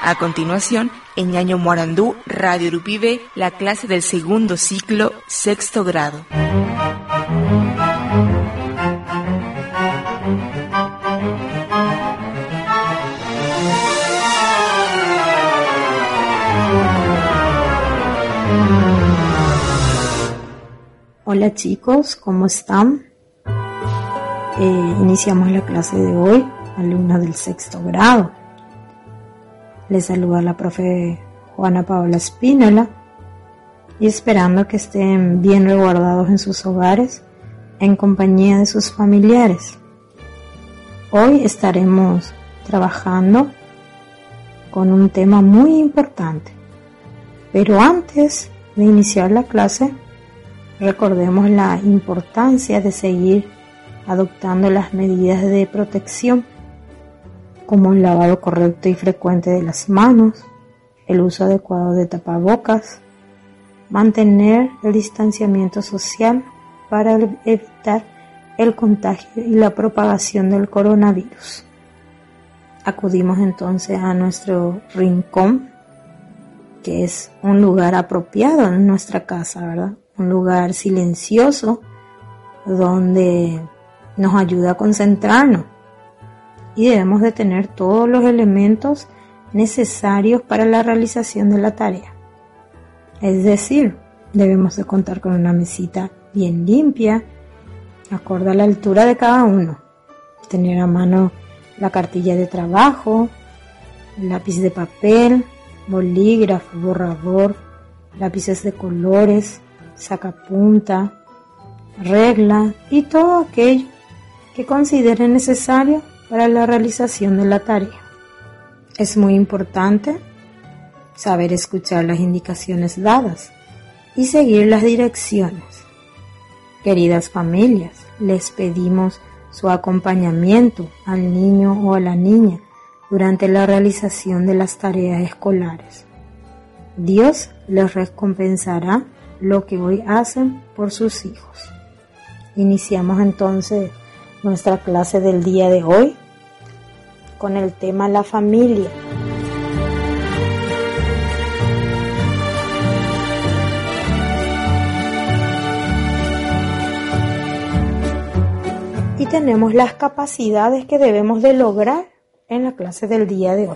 A continuación, en Ñaño Morandú, Radio Urupibe, la clase del segundo ciclo, sexto grado. Hola chicos, ¿cómo están? Iniciamos la clase de hoy, alumnos del sexto grado. Les saluda la profe Juana Paola Espínola y esperando que estén bien resguardados en sus hogares, en compañía de sus familiares. Hoy estaremos trabajando con un tema muy importante, pero antes de iniciar la clase, recordemos la importancia de seguir adoptando las medidas de protección, como el lavado correcto y frecuente de las manos, el uso adecuado de tapabocas, mantener el distanciamiento social para evitar el contagio y la propagación del coronavirus. Acudimos entonces a nuestro rincón, que es un lugar apropiado en nuestra casa, ¿verdad? Un lugar silencioso donde nos ayuda a concentrarnos y debemos de tener todos los elementos necesarios para la realización de la tarea. Es decir, debemos de contar con una mesita bien limpia, acorde a la altura de cada uno, tener a mano la cartilla de trabajo, lápiz de papel, bolígrafo, borrador, lápices de colores, sacapunta, regla y todo aquello que considere necesario para la realización de la tarea. Es muy importante saber escuchar las indicaciones dadas y seguir las direcciones. Queridas familias, les pedimos su acompañamiento al niño o a la niña durante la realización de las tareas escolares. Dios les recompensará lo que hoy hacen por sus hijos. Iniciamos entonces nuestra clase del día de hoy con el tema la familia. Y tenemos las capacidades que debemos de lograr en la clase del día de hoy.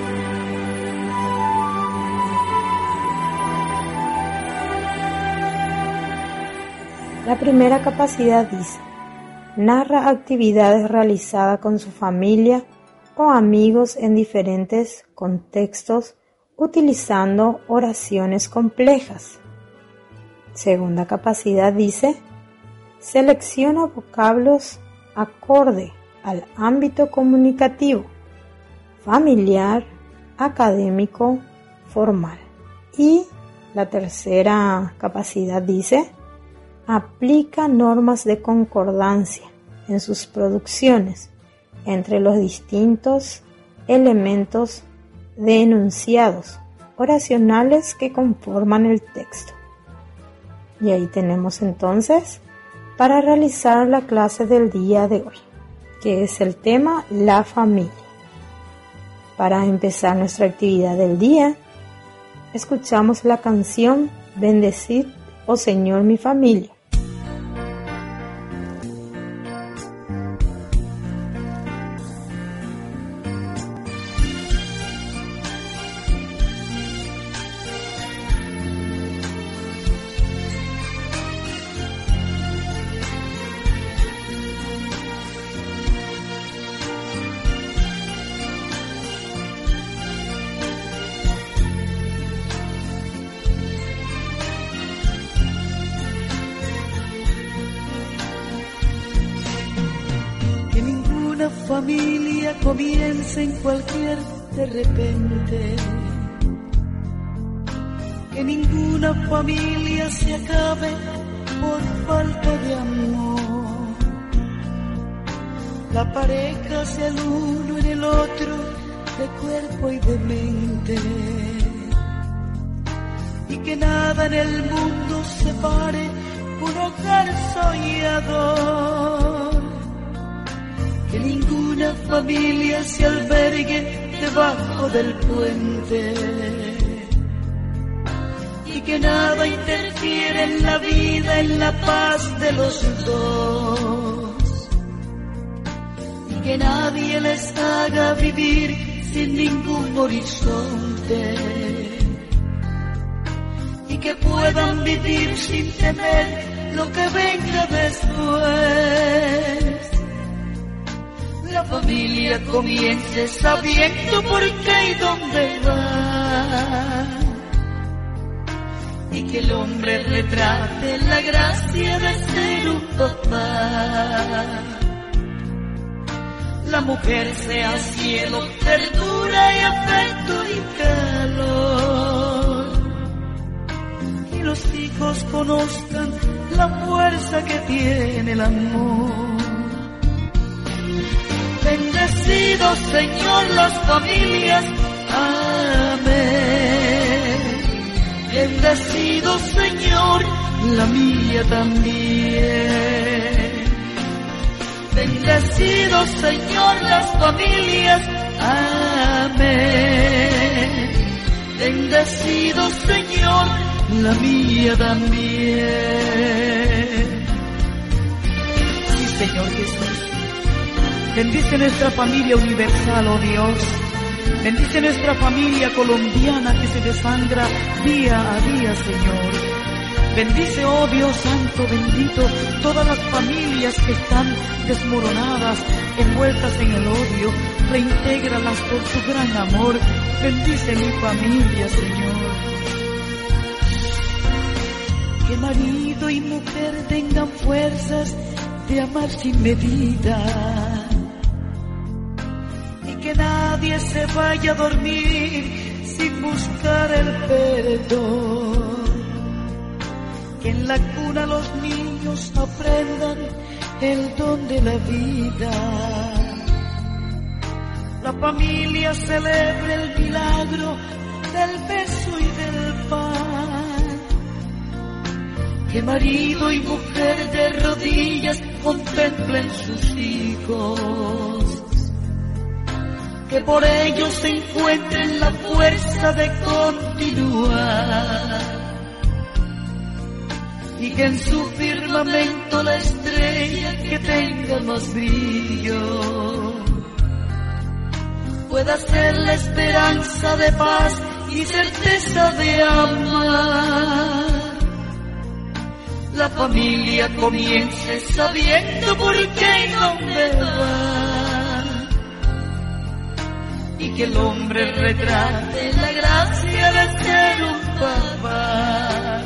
La primera capacidad dice: narra actividades realizadas con su familia o amigos en diferentes contextos utilizando oraciones complejas. Segunda capacidad dice: selecciona vocablos acorde al ámbito comunicativo, familiar, académico, formal. Y la tercera capacidad dice: aplica normas de concordancia en sus producciones entre los distintos elementos de enunciados oracionales que conforman el texto. Y ahí tenemos entonces para realizar la clase del día de hoy, que es el tema la familia. Para empezar nuestra actividad del día, escuchamos la canción Bendecid, oh Señor, mi familia. Familia comienza en cualquier de repente, que ninguna familia se acabe por falta de amor. La pareja sea el uno en el otro, de cuerpo y de mente, y que nada en el mundo separe un hogar soñador. Que ninguna familia se albergue debajo del puente, y que nada interfiere en la vida, en la paz de los dos, y que nadie les haga vivir sin ningún horizonte, y que puedan vivir sin temer lo que venga después. La familia comience sabiendo por qué y dónde va, y que el hombre retrate la gracia de ser un papá. La mujer sea cielo, ternura y afecto y calor, y los hijos conozcan la fuerza que tiene el amor. Bendecido Señor las familias, amén. Bendecido Señor la mía también. Bendecido Señor las familias, amén. Bendecido Señor la mía también. Sí, Señor Jesús. Bendice nuestra familia universal, oh Dios. Bendice nuestra familia colombiana que se desangra día a día, Señor. Bendice, oh Dios Santo, bendito, todas las familias que están desmoronadas, envueltas en el odio. Reintégralas por tu gran amor. Bendice mi familia, Señor. Que marido y mujer tengan fuerzas de amar sin medida, que nadie se vaya a dormir sin buscar el perdón, que en la cuna los niños aprendan el don de la vida, la familia celebre el milagro del beso y del pan, que marido y mujer de rodillas contemplen sus hijos, que por ellos se encuentren la fuerza de continuar, y que en su firmamento la estrella que tenga más brillo pueda ser la esperanza de paz y certeza de amar. La familia comience sabiendo por qué y dónde va, y que el hombre retrate la gracia de ser un papá.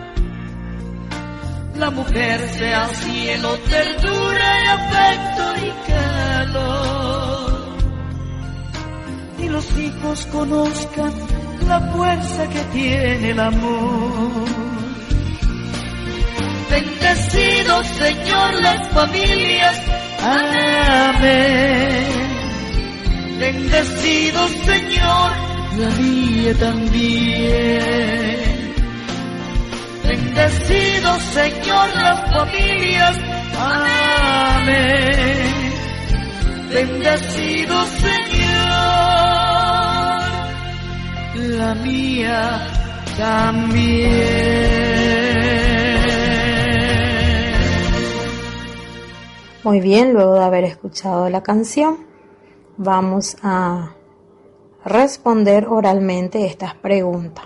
La mujer sea cielo, ternura y afecto y calor, y los hijos conozcan la fuerza que tiene el amor. Bendecido Señor las familias, amén. Bendecido Señor la mía también. Bendecido Señor las familias, amén. Bendecido Señor la mía también. Muy bien, luego de haber escuchado la canción, vamos a responder oralmente estas preguntas.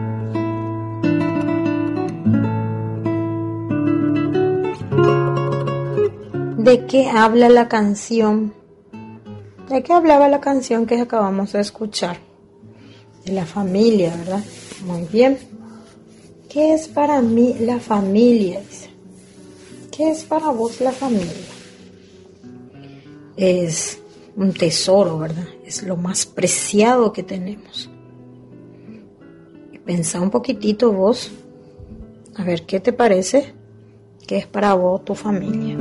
¿De qué habla la canción? ¿De qué hablaba la canción que acabamos de escuchar? De la familia, ¿verdad? Muy bien. ¿Qué es para mí la familia? Dice. ¿Qué es para vos la familia? Es un tesoro, ¿verdad? Es lo más preciado que tenemos. Y pensá un poquitito vos, a ver qué te parece, qué es para vos tu familia.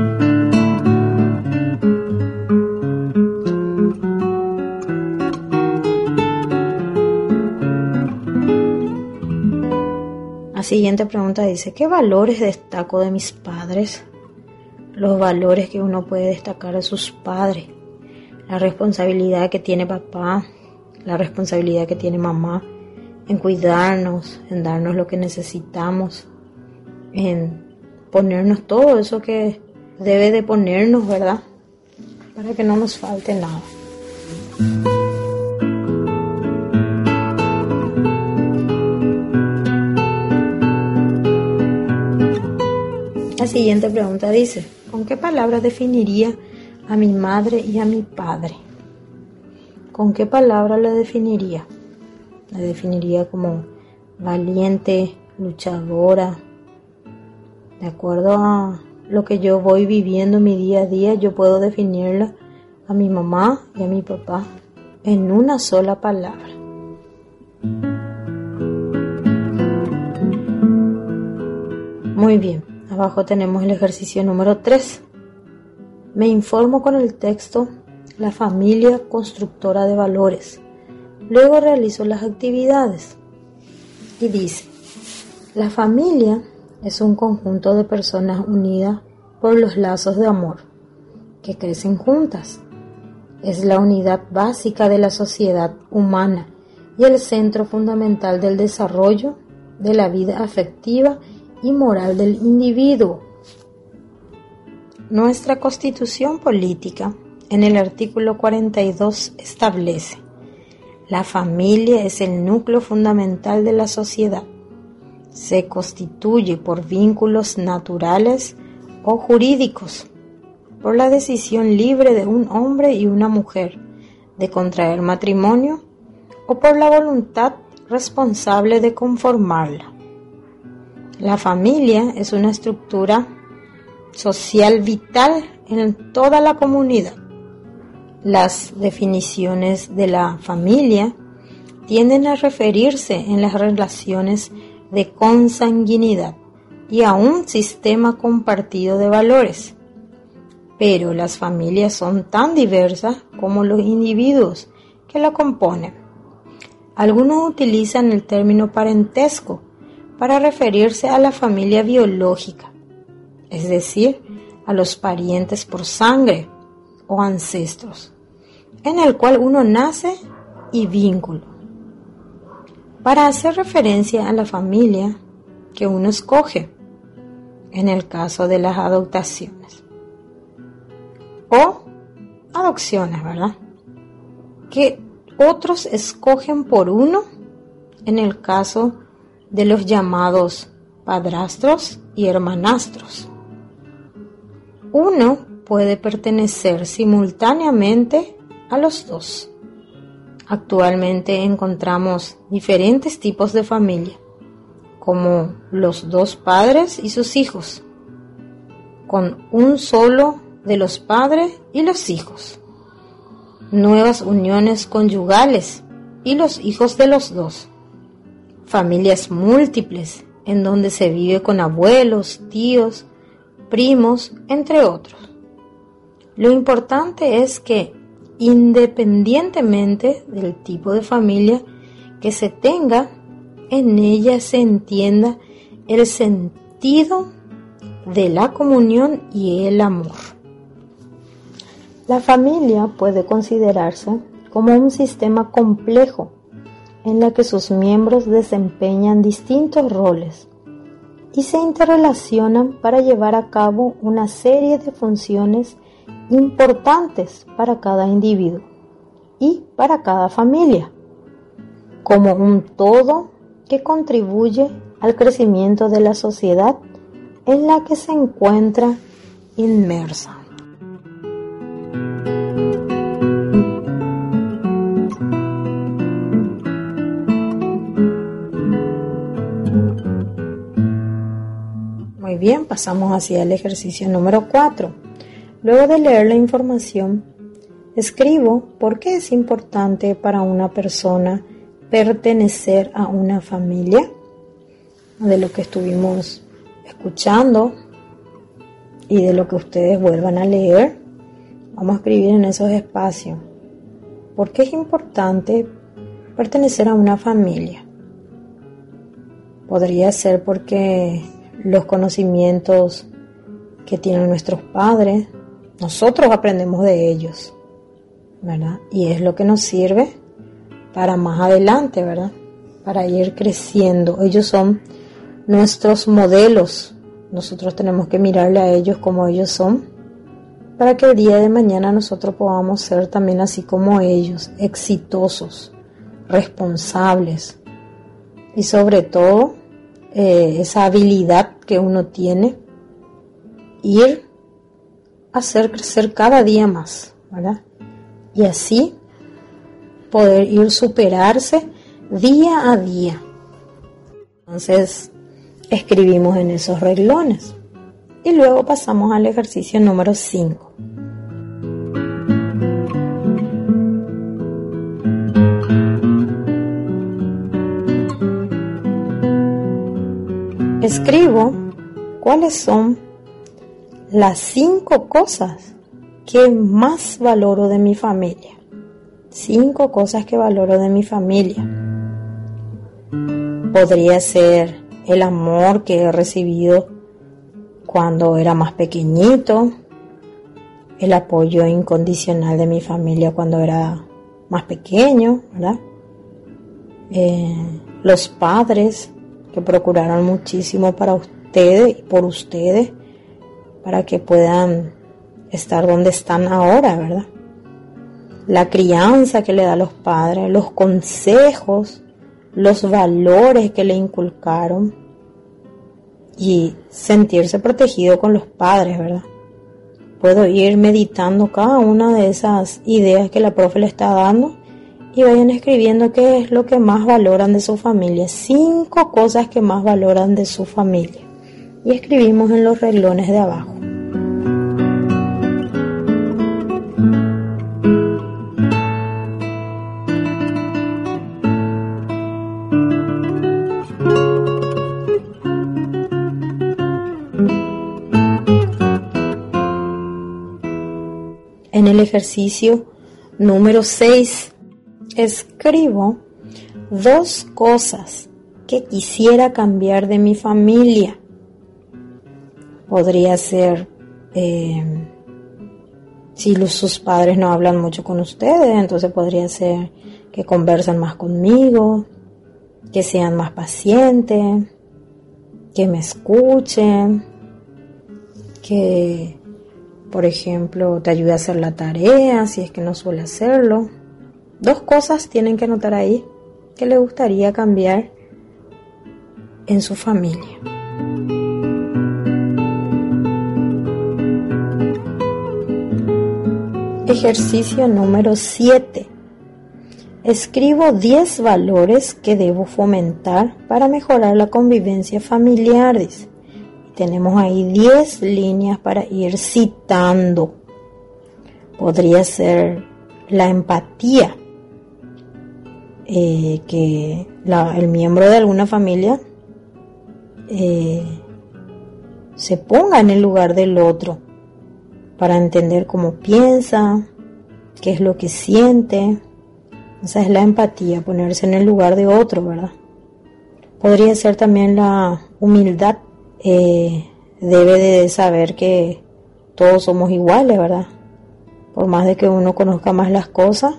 La siguiente pregunta dice, ¿qué valores destaco de mis padres? Los valores que uno puede destacar de sus padres. la responsabilidad que tiene papá, la responsabilidad que tiene mamá en cuidarnos, en darnos lo que necesitamos, en ponernos todo eso que debe de ponernos, ¿verdad? Para que no nos falte nada. La siguiente pregunta dice: ¿con qué palabras definiría a mi madre y a mi padre? ¿Con qué palabra la definiría? La definiría como valiente, luchadora. De acuerdo a lo que yo voy viviendo mi día a día, yo puedo definirla a mi mamá y a mi papá en una sola palabra. Muy bien, abajo tenemos el ejercicio número 3. Me informo con el texto La familia constructora de valores. Luego realizo las actividades. Y dice: la familia es un conjunto de personas unidas por los lazos de amor, que crecen juntas. Es la unidad básica de la sociedad humana y el centro fundamental del desarrollo de la vida afectiva y moral del individuo. Nuestra Constitución Política, en el artículo 42, establece: la familia es el núcleo fundamental de la sociedad. Se constituye por vínculos naturales o jurídicos, por la decisión libre de un hombre y una mujer de contraer matrimonio o por la voluntad responsable de conformarla. La familia es una estructura social vital en toda la comunidad. Las definiciones de la familia tienden a referirse en las relaciones de consanguinidad y a un sistema compartido de valores. Pero las familias son tan diversas como los individuos que la componen. Algunos utilizan el término parentesco para referirse a la familia biológica, es decir, a los parientes por sangre o ancestros, en el cual uno nace, y vínculo, para hacer referencia a la familia que uno escoge, en el caso de las adoptaciones o adopciones, ¿verdad? Que otros escogen por uno, en el caso de los llamados padrastros y hermanastros. Uno puede pertenecer simultáneamente a los dos. Actualmente encontramos diferentes tipos de familia, como los dos padres y sus hijos, con un solo de los padres y los hijos, nuevas uniones conyugales y los hijos de los dos, familias múltiples en donde se vive con abuelos, tíos, primos, entre otros. Lo importante es que, independientemente del tipo de familia que se tenga, en ella se entienda el sentido de la comunión y el amor. La familia puede considerarse como un sistema complejo en la que sus miembros desempeñan distintos roles y se interrelacionan para llevar a cabo una serie de funciones importantes para cada individuo y para cada familia, como un todo que contribuye al crecimiento de la sociedad en la que se encuentra inmersa. Muy bien, pasamos hacia el ejercicio número 4. Luego de leer la información, escribo por qué es importante para una persona pertenecer a una familia. De lo que estuvimos escuchando y de lo que ustedes vuelvan a leer, vamos a escribir en esos espacios. ¿Por qué es importante pertenecer a una familia? Podría ser porque los conocimientos que tienen nuestros padres, nosotros aprendemos de ellos. ¿verdad? Y es lo que nos sirve para más adelante, ¿verdad? Para ir creciendo. Ellos son nuestros modelos. Nosotros tenemos que mirarle a ellos como ellos son, para que el día de mañana nosotros podamos ser también así como ellos, exitosos, responsables y sobre todo esa habilidad que uno tiene, ir a hacer crecer cada día más, ¿verdad? Y así poder ir superarse día a día. Entonces escribimos en esos renglones y luego pasamos al ejercicio número 5. Escribo cuáles son las 5 cosas que más valoro de mi familia. 5 cosas que valoro de mi familia. Podría ser el amor que he recibido cuando era más pequeñito, el apoyo incondicional de mi familia cuando era más pequeño, ¿verdad? Los padres que procuraron muchísimo para ustedes y por ustedes, para que puedan estar donde están ahora, ¿verdad? La crianza que le da a los padres, los consejos, los valores que le inculcaron y sentirse protegido con los padres, ¿verdad? Puedo ir meditando cada una de esas ideas que la profe le está dando y vayan escribiendo qué es lo que más valoran de su familia. 5 cosas que más valoran de su familia. Y escribimos en los renglones de abajo. En el ejercicio número 6 escribo 2 cosas que quisiera cambiar de mi familia. Podría ser si sus padres no hablan mucho con ustedes, entonces podría ser que conversen más conmigo, que sean más pacientes, que me escuchen, que por ejemplo te ayude a hacer la tarea si es que no suele hacerlo. 2 cosas tienen que anotar ahí que le gustaría cambiar en su familia. Ejercicio número 7. Escribo 10 valores que debo fomentar para mejorar la convivencia familiar. Tenemos ahí 10 líneas para ir citando. Podría ser la empatía, que el miembro de alguna familia se ponga en el lugar del otro para entender cómo piensa, qué es lo que siente. Esa es la empatía, ponerse en el lugar de otro, ¿verdad? Podría ser también la humildad. Debe de saber que todos somos iguales, ¿verdad? Por más de que uno conozca más las cosas,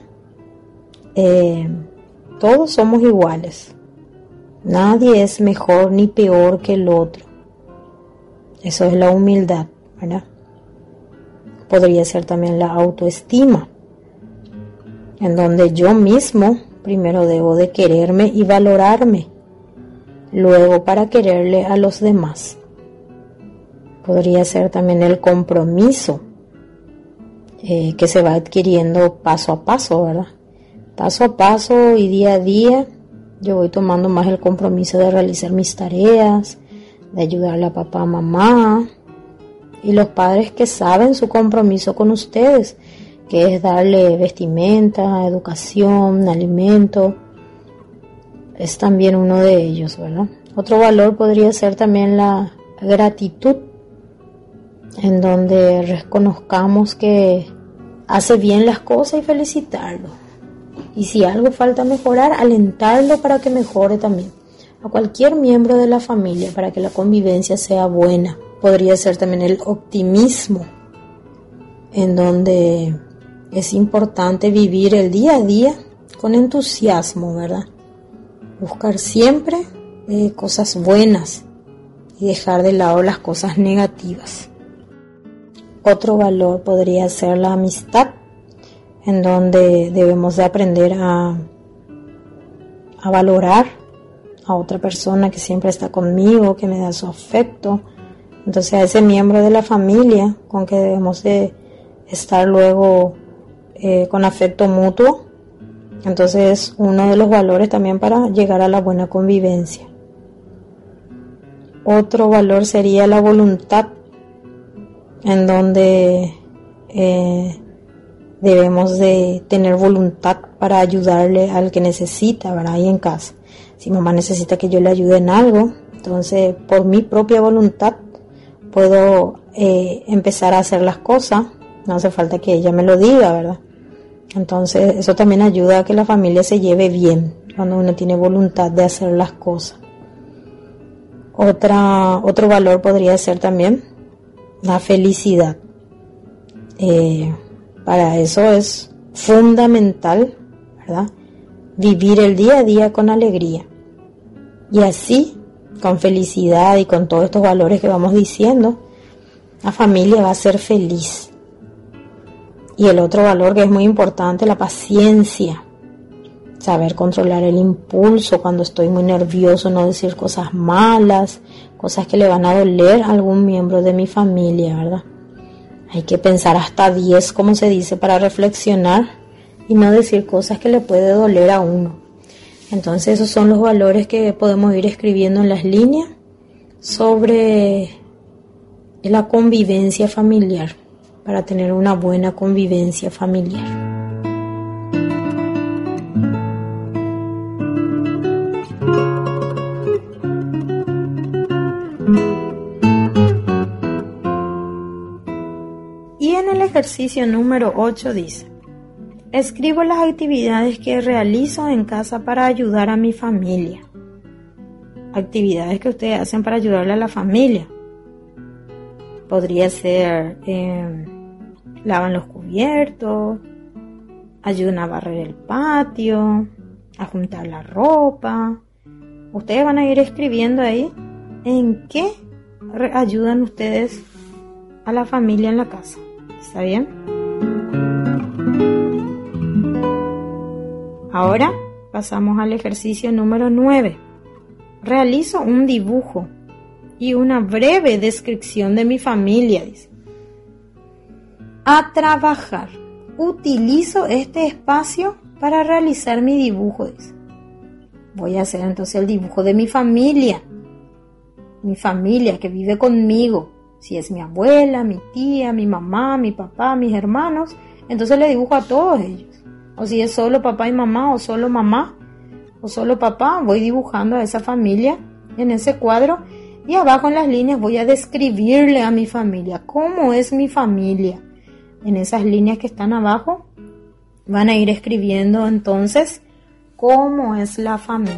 todos somos iguales. Nadie es mejor ni peor que el otro. Eso es la humildad, ¿verdad? Podría ser también la autoestima, en donde yo mismo primero debo de quererme y valorarme, luego para quererle a los demás. Podría ser también el compromiso, que se va adquiriendo paso a paso, ¿verdad? Paso a paso y día a día yo voy tomando más el compromiso de realizar mis tareas, de ayudarle a papá, a mamá, y los padres que saben su compromiso con ustedes, que es darle vestimenta, educación, alimento, es también uno de ellos, ¿verdad? Otro valor podría ser también la gratitud, en donde reconozcamos que hace bien las cosas y felicitarlo. Y si algo falta mejorar, alentarlo para que mejore también. A cualquier miembro de la familia para que la convivencia sea buena. Podría ser también el optimismo, en donde es importante vivir el día a día con entusiasmo, ¿verdad? Buscar siempre cosas buenas y dejar de lado las cosas negativas. Otro valor podría ser la amistad, en donde debemos de aprender a valorar a otra persona que siempre está conmigo, que me da su afecto. Entonces a ese miembro de la familia con que debemos de estar luego con afecto mutuo. Entonces es uno de los valores también para llegar a la buena convivencia. Otro valor sería la voluntad, en donde debemos de tener voluntad para ayudarle al que necesita, ¿verdad? Ahí en casa. Si mamá necesita que yo le ayude en algo, entonces por mi propia voluntad puedo empezar a hacer las cosas. No hace falta que ella me lo diga, ¿verdad? Entonces eso también ayuda a que la familia se lleve bien, cuando uno tiene voluntad de hacer las cosas. Otro valor podría ser también la felicidad. Para eso es fundamental, ¿verdad?, vivir el día a día con alegría. Y así, con felicidad y con todos estos valores que vamos diciendo, la familia va a ser feliz. Y el otro valor que es muy importante, la paciencia. Saber controlar el impulso cuando estoy muy nervioso, no decir cosas malas, cosas que le van a doler a algún miembro de mi familia, ¿verdad? Hay que pensar hasta 10, como se dice, para reflexionar y no decir cosas que le puede doler a uno. Entonces esos son los valores que podemos ir escribiendo en las líneas sobre la convivencia familiar, para tener una buena convivencia familiar. Y en el ejercicio número 8 dice: escribo las actividades que realizo en casa para ayudar a mi familia. Actividades que ustedes hacen para ayudarle a la familia. Podría ser lavan los cubiertos, ayudan a barrer el patio, a juntar la ropa. Ustedes van a ir escribiendo ahí en qué ayudan ustedes a la familia en la casa. ¿Está bien? Ahora pasamos al ejercicio número 9. Realizo un dibujo y una breve descripción de mi familia, dice. A trabajar. Utilizo este espacio para realizar mi dibujo, dice. Voy a hacer entonces el dibujo de mi familia que vive conmigo. Si es mi abuela, mi tía, mi mamá, mi papá, mis hermanos, entonces le dibujo a todos ellos. O si es solo papá y mamá, o solo mamá, o solo papá, voy dibujando a esa familia en ese cuadro. Y abajo en las líneas voy a describirle a mi familia cómo es mi familia. En esas líneas que están abajo van a ir escribiendo entonces cómo es la familia.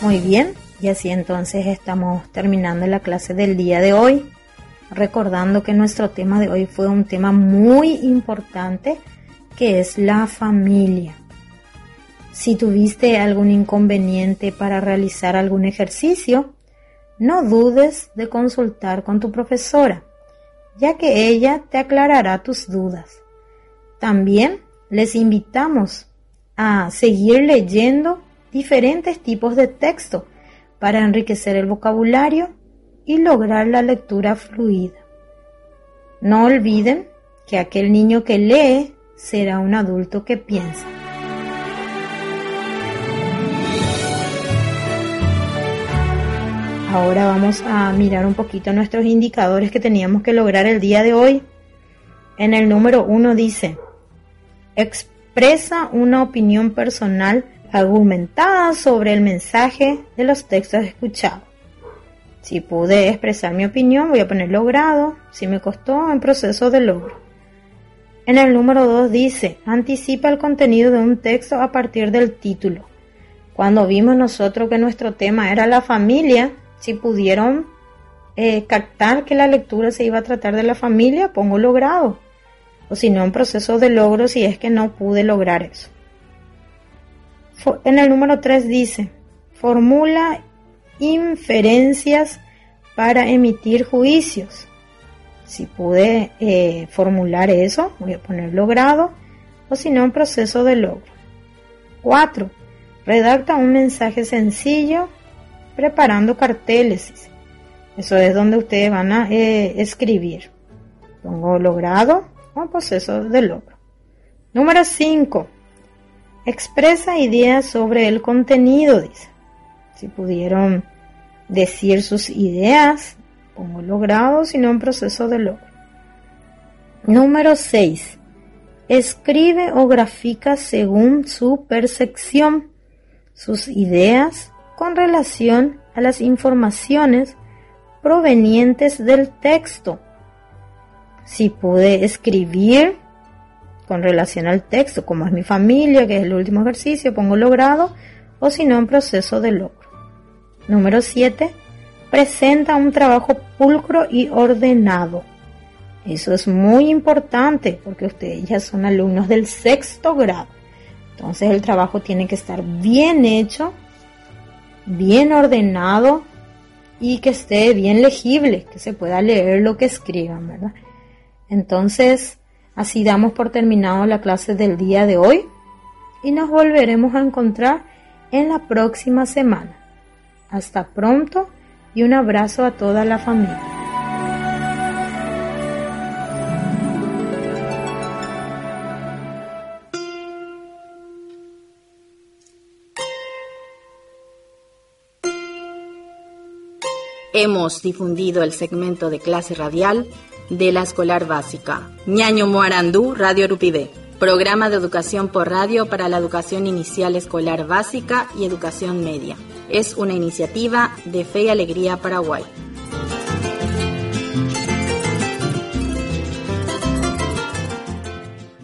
Muy bien, y así entonces estamos terminando la clase del día de hoy, recordando que nuestro tema de hoy fue un tema muy importante, que es la familia. Si tuviste algún inconveniente para realizar algún ejercicio, no dudes de consultar con tu profesora, ya que ella te aclarará tus dudas. También les invitamos a seguir leyendo diferentes tipos de texto para enriquecer el vocabulario y lograr la lectura fluida. No olviden que aquel niño que lee será un adulto que piensa. Ahora vamos a mirar un poquito nuestros indicadores que teníamos que lograr el día de hoy. En el número 1 dice: expresa una opinión personal argumentada sobre el mensaje de los textos escuchados. Si pude expresar mi opinión, voy a poner logrado. Si me costó, en proceso de logro. En el número 2 dice: anticipa el contenido de un texto a partir del título. Cuando vimos nosotros que nuestro tema era la familia, si pudieron captar que la lectura se iba a tratar de la familia, pongo logrado. O si no, en proceso de logro si es que no pude lograr eso. En el número 3 dice: formula inferencias para emitir juicios. Si pude formular eso, voy a poner logrado, o si no, en proceso de logro. 4. Redacta un mensaje sencillo preparando carteles. Eso es donde ustedes van a escribir. Pongo logrado o proceso de logro. Número 5. Expresa ideas sobre el contenido, dice. Si pudieron decir sus ideas, pongo logrado, si no, en proceso de logro. Número 6. Escribe o grafica según su percepción sus ideas con relación a las informaciones provenientes del texto. Si pude escribir con relación al texto, como es mi familia, que es el último ejercicio, pongo logrado, o si no, en proceso de logro. Número 7. Presenta un trabajo pulcro y ordenado. Eso es muy importante porque ustedes ya son alumnos del 6º grado. Entonces el trabajo tiene que estar bien hecho, bien ordenado y que esté bien legible, que se pueda leer lo que escriban, ¿verdad? Entonces, así damos por terminado la clase del día de hoy y nos volveremos a encontrar en la próxima semana. Hasta pronto y un abrazo a toda la familia. Hemos difundido el segmento de clase radial de la escolar básica Ñaño Moarandú, Radio Urupide, programa de educación por radio para la educación inicial escolar básica y educación media. Es una iniciativa de Fe y Alegría Paraguay.